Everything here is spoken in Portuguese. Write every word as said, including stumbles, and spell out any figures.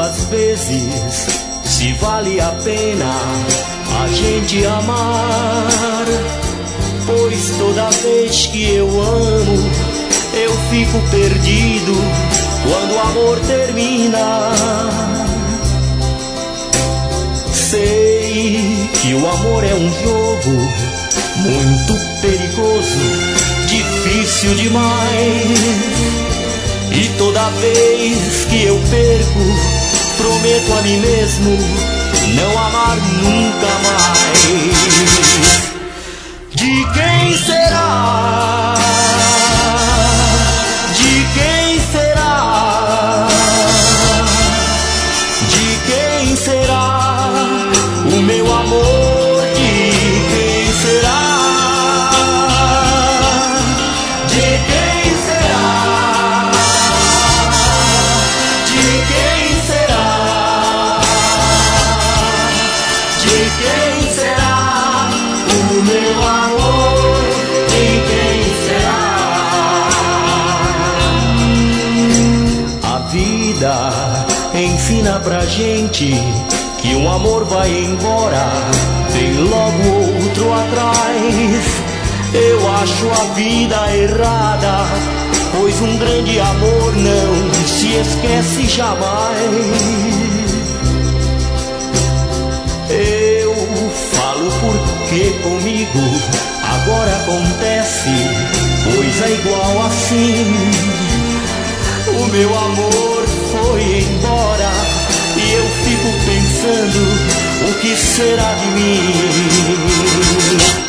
muitas vezes se vale a pena a gente amar, pois toda vez que eu amo eu fico perdido quando o amor termina. Sei que o amor é um jogo muito perigoso, difícil demais. E toda vez que eu perco, prometo a mim mesmo não amar nunca mais. De quem será? De quem será? De quem será o meu amor? De quem será? De quem será? De quem será? De quem será o meu amor? De quem será? A vida ensina pra gente que um amor vai embora, vem logo outro atrás. Eu acho a vida errada, pois um grande amor não se esquece jamais. Eu falo porque comigo agora acontece coisa igual assim. O meu amor foi embora e eu fico pensando, o que será de mim?